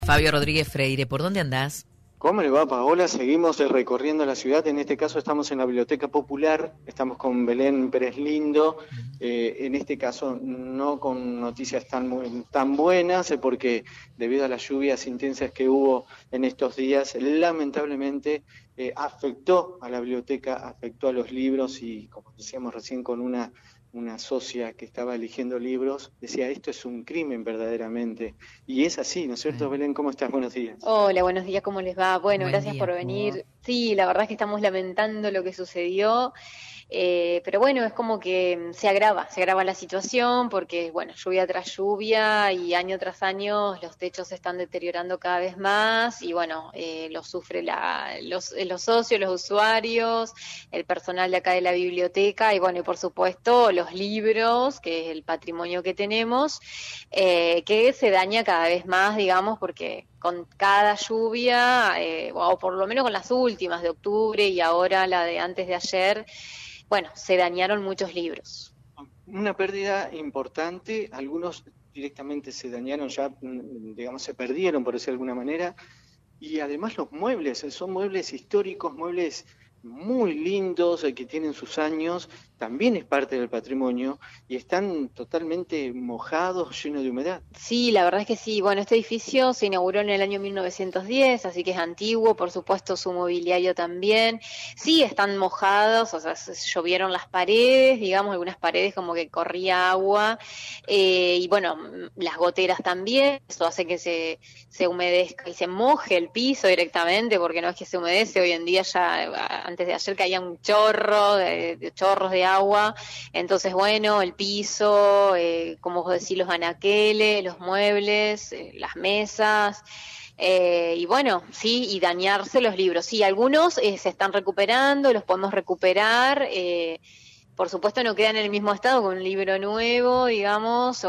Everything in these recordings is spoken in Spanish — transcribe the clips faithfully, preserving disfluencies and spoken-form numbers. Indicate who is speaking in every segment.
Speaker 1: Fabio Rodríguez Freire, ¿por dónde andás?
Speaker 2: ¿Cómo le va, Paola? Seguimos recorriendo la ciudad. En este caso estamos en la Biblioteca Popular, estamos con Belén Pérez Lindo. Eh, en este caso no con noticias tan, muy, tan buenas, porque debido a las lluvias intensas que hubo en estos días, lamentablemente eh, afectó a la biblioteca, afectó a los libros y, como decíamos recién con una... una socia que estaba eligiendo libros, decía, esto es un crimen verdaderamente. Y es así, ¿no es cierto, Belén? ¿Cómo estás? Buenos días.
Speaker 3: Hola, buenos días, ¿cómo les va? Bueno,
Speaker 1: Buen
Speaker 3: gracias
Speaker 1: día.
Speaker 3: por venir. Sí, la verdad es que estamos lamentando lo que sucedió, eh, pero bueno, es como que se agrava, se agrava la situación porque, bueno, lluvia tras lluvia y año tras año los techos se están deteriorando cada vez más y, bueno, eh, lo sufre la, los, los socios, los usuarios, el personal de acá de la biblioteca y, bueno, y por supuesto los libros, que es el patrimonio que tenemos, eh, que se daña cada vez más, digamos, porque con cada lluvia, eh, o por lo menos con las últimas de octubre y ahora la de antes de ayer, bueno, se dañaron muchos libros.
Speaker 2: Una pérdida importante, algunos directamente se dañaron ya, digamos, se perdieron, por decirlo de alguna manera, y además los muebles, son muebles históricos, muebles muy lindos, que tienen sus años, también es parte del patrimonio, y están totalmente mojados, llenos de humedad.
Speaker 3: Sí, la verdad es que sí. Bueno, este edificio se inauguró en el año mil novecientos diez, así que es antiguo, por supuesto su mobiliario también. Sí, están mojados, o sea, llovieron las paredes, digamos, algunas paredes como que corría agua, eh, y bueno, las goteras también, eso hace que se, se humedezca y se moje el piso directamente, porque no es que se humedece, hoy en día ya, antes de ayer caía un chorro, de, de chorros de agua, entonces bueno, el piso, eh, como vos decís, los anaqueles, los muebles, eh, las mesas, eh, y bueno, sí, y dañarse los libros. Sí, algunos eh, se están recuperando, los podemos recuperar, eh, por supuesto no quedan en el mismo estado con un libro nuevo, digamos,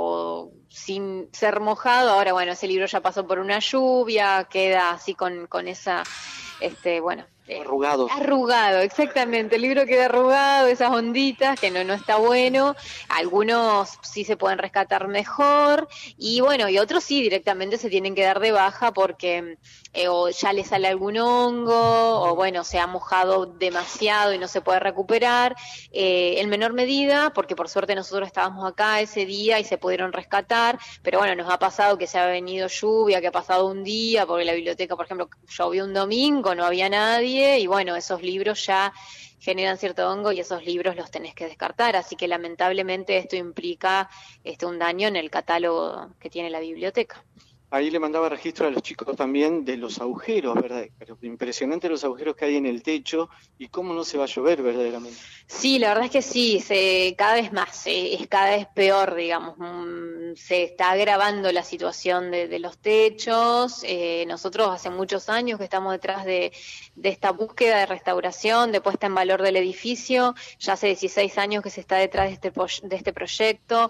Speaker 3: o sin ser mojado. Ahora, bueno, ese libro ya pasó por una lluvia, queda así con, con esa, este, bueno...
Speaker 2: Arrugado.
Speaker 3: Arrugado, exactamente. El libro queda arrugado, esas onditas, que no, no está bueno. Algunos sí se pueden rescatar mejor y bueno, y otros sí directamente se tienen que dar de baja porque eh, o ya le sale algún hongo o bueno, se ha mojado demasiado y no se puede recuperar. Eh, en menor medida, porque por suerte nosotros estábamos acá ese día y se pudieron rescatar, pero bueno, nos ha pasado que se ha venido lluvia, que ha pasado un día, porque la biblioteca, por ejemplo, llovió un domingo, no había nadie, y bueno, esos libros ya generan cierto hongo y esos libros los tenés que descartar, así que lamentablemente esto implica este un daño en el catálogo que tiene la biblioteca.
Speaker 2: Ahí le mandaba registro a los chicos también de los agujeros, ¿verdad? Pero impresionante los agujeros que hay en el techo y cómo no se va a llover verdaderamente.
Speaker 3: Sí, la verdad es que sí, se, cada vez más, eh, es cada vez peor, digamos, mm, se está agravando la situación de, de los techos. Eh, nosotros hace muchos años que estamos detrás de, de esta búsqueda de restauración, de puesta en valor del edificio, ya hace dieciséis años que se está detrás de este, de este proyecto,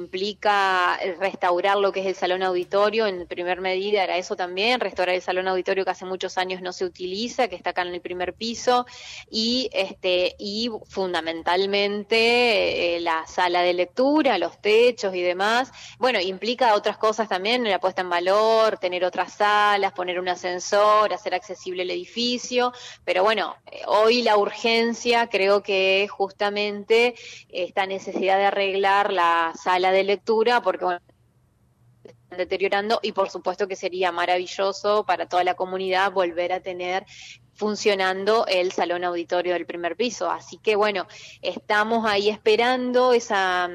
Speaker 3: implica restaurar lo que es el salón auditorio. En primer medida era eso también, restaurar el salón auditorio que hace muchos años no se utiliza, que está acá en el primer piso, y este y fundamentalmente eh, la sala de lectura, los techos y demás. Bueno, implica otras cosas también, la puesta en valor, tener otras salas, poner un ascensor, hacer accesible el edificio, pero bueno, eh, hoy la urgencia creo que es justamente esta necesidad de arreglar la sala de lectura, porque bueno, deteriorando y por supuesto que sería maravilloso para toda la comunidad volver a tener funcionando el salón auditorio del primer piso, así que bueno, estamos ahí esperando esa,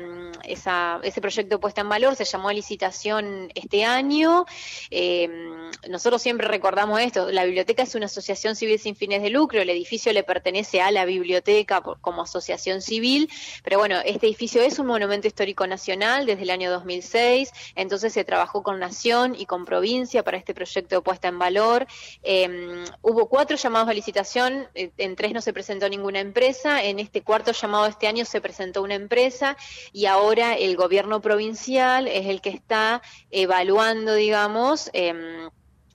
Speaker 3: esa ese proyecto puesta en valor. Se llamó a licitación este año. Eh, nosotros siempre recordamos esto, la biblioteca es una asociación civil sin fines de lucro, el edificio le pertenece a la biblioteca como asociación civil, pero bueno, este edificio es un monumento histórico nacional desde el año dos mil seis, entonces se trabajó con Nación y con provincia para este proyecto de puesta en valor. Eh, hubo cuatro llamados a licitación, en tres no se presentó ninguna empresa, en este cuarto llamado de este año se presentó una empresa y ahora el gobierno provincial es el que está evaluando, digamos, eh,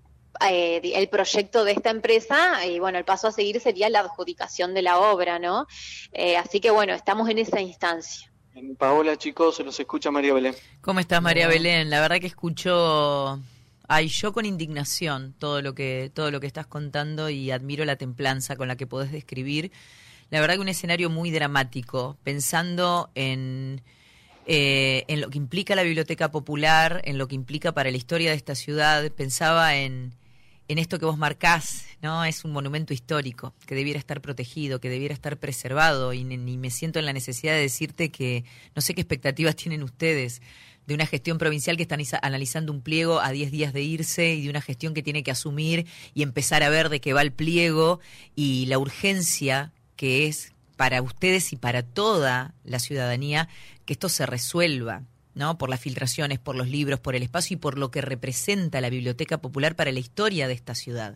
Speaker 3: eh, el proyecto de esta empresa y bueno, el paso a seguir sería la adjudicación de la obra, ¿no? Eh, así que bueno, estamos en esa instancia.
Speaker 2: Paola, chicos, se los escucha María Belén.
Speaker 1: ¿Cómo estás, María Belén? La verdad que escucho Ay, yo con indignación todo lo que todo lo que estás contando y admiro la templanza con la que podés describir. La verdad que un escenario muy dramático, pensando en, eh, en lo que implica la Biblioteca Popular, en lo que implica para la historia de esta ciudad. Pensaba en, en esto que vos marcás, ¿no? Es un monumento histórico que debiera estar protegido, que debiera estar preservado, y ni me siento en la necesidad de decirte que no sé qué expectativas tienen ustedes de una gestión provincial que están analizando un pliego a diez días de irse, y de una gestión que tiene que asumir y empezar a ver de qué va el pliego, y la urgencia que es para ustedes y para toda la ciudadanía que esto se resuelva, ¿no? Por las filtraciones, por los libros, por el espacio y por lo que representa la Biblioteca Popular para la historia de esta ciudad.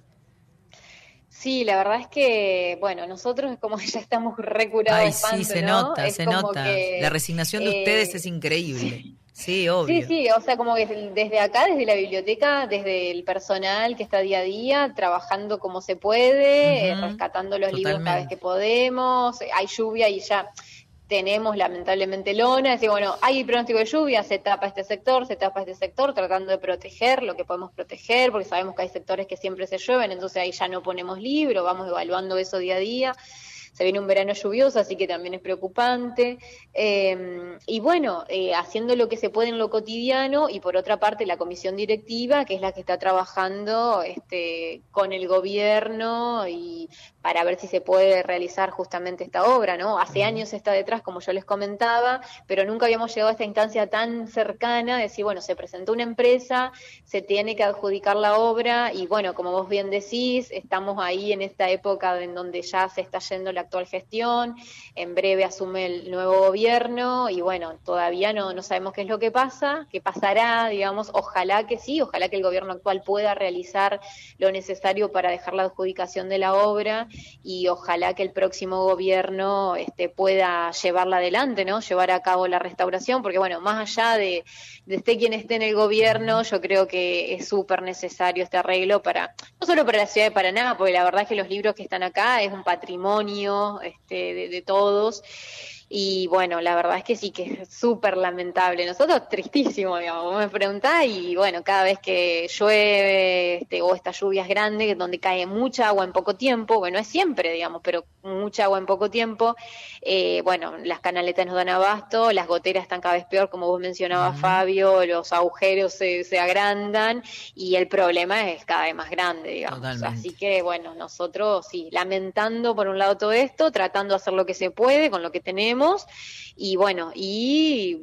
Speaker 3: Sí, la verdad es que, bueno, nosotros como ya estamos recurados de espanto,
Speaker 1: sí, se
Speaker 3: ¿no?
Speaker 1: nota,
Speaker 3: es
Speaker 1: se
Speaker 3: como
Speaker 1: nota.
Speaker 3: Que,
Speaker 1: la resignación de eh, ustedes es increíble. Sí. Sí, obvio.
Speaker 3: Sí, sí, o sea, como que desde acá, desde la biblioteca, desde el personal que está día a día, trabajando como se puede, uh-huh. eh, rescatando los Totalmente. libros cada vez que podemos, hay lluvia y ya tenemos lamentablemente lona, es decir, bueno, hay pronóstico de lluvia, se tapa este sector, se tapa este sector, tratando de proteger lo que podemos proteger, porque sabemos que hay sectores que siempre se llueven, entonces ahí ya no ponemos libro, vamos evaluando eso día a día. Se viene un verano lluvioso, así que también es preocupante. Eh, y bueno, eh, haciendo lo que se puede en lo cotidiano, y por otra parte la comisión directiva, que es la que está trabajando este, con el gobierno y para ver si se puede realizar justamente esta obra, ¿no? Hace años está detrás, como yo les comentaba, pero nunca habíamos llegado a esta instancia tan cercana de decir, bueno, se presentó una empresa, se tiene que adjudicar la obra, y bueno, como vos bien decís, estamos ahí en esta época en donde ya se está yendo la actual gestión, en breve asume el nuevo gobierno, y bueno, todavía no, no sabemos qué es lo que pasa, qué pasará, digamos, ojalá que sí, ojalá que el gobierno actual pueda realizar lo necesario para dejar la adjudicación de la obra, y ojalá que el próximo gobierno este, pueda llevarla adelante, ¿no? Llevar a cabo la restauración, porque bueno, más allá de, de esté quien esté en el gobierno, yo creo que es súper necesario este arreglo para, no solo para la ciudad de Paraná, porque la verdad es que los libros que están acá es un patrimonio este, de, de todos. Y bueno, la verdad es que sí, que es súper lamentable. Nosotros tristísimo, digamos, vos me preguntás, y bueno, cada vez que llueve este, o estas lluvias grandes, donde cae mucha agua en poco tiempo, bueno, es siempre, digamos, pero mucha agua en poco tiempo, eh, bueno, las canaletas nos dan abasto, las goteras están cada vez peor, como vos mencionabas, uh-huh. Fabio, los agujeros se, se agrandan, y el problema es cada vez más grande, digamos. Totalmente. Así que bueno, nosotros sí, lamentando por un lado todo esto, tratando de hacer lo que se puede con lo que tenemos, y bueno, y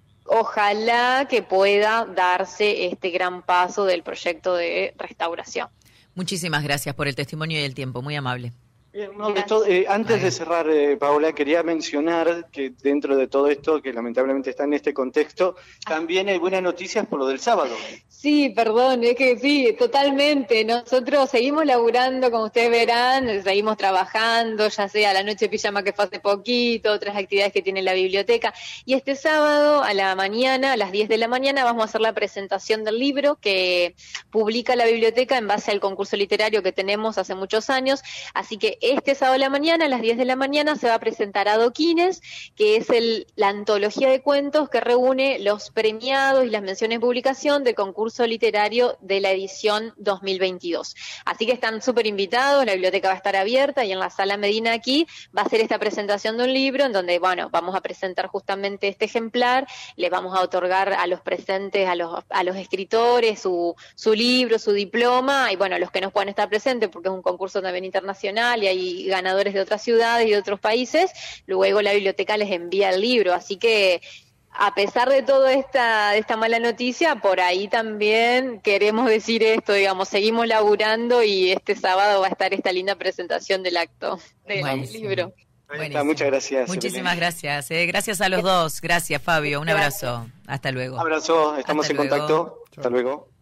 Speaker 3: ojalá que pueda darse este gran paso del proyecto de restauración.
Speaker 1: Muchísimas gracias por el testimonio y el tiempo, muy amable.
Speaker 2: Bien, no, de todo, eh, antes de cerrar, eh, Paola, quería mencionar que dentro de todo esto, que lamentablemente está en este contexto, también hay buenas noticias por lo del sábado.
Speaker 3: Sí, perdón, es que sí, totalmente. Nosotros seguimos laburando, como ustedes verán, seguimos trabajando, ya sea la noche pijama que fue hace poquito, otras actividades que tiene la biblioteca. Y este sábado a la mañana, a las diez de la mañana, vamos a hacer la presentación del libro que publica la biblioteca en base al concurso literario que tenemos hace muchos años. Así que este sábado a la mañana, a las diez de la mañana, se va a presentar Adoquines, que es el, la antología de cuentos que reúne los premiados y las menciones de publicación del concurso literario de la edición dos mil veintidós. Así que están súper invitados, la biblioteca va a estar abierta, y en la Sala Medina aquí va a ser esta presentación de un libro en donde, bueno, vamos a presentar justamente este ejemplar, les vamos a otorgar a los presentes, a los, a los escritores, su, su libro, su diploma, y bueno, los que no puedan estar presentes, porque es un concurso también internacional y hay ganadores de otras ciudades y de otros países, luego la biblioteca les envía el libro, así que a pesar de toda esta, esta mala noticia, por ahí también queremos decir esto, digamos, seguimos laburando, y este sábado va a estar esta linda presentación del acto del Buenísimo. libro.
Speaker 2: Está, muchas gracias.
Speaker 1: Muchísimas Belén. gracias. Eh. Gracias a los dos. Gracias, Fabio. Un
Speaker 3: gracias.
Speaker 1: abrazo. Hasta luego.
Speaker 2: Un abrazo. Estamos Hasta en luego. contacto. Hasta luego.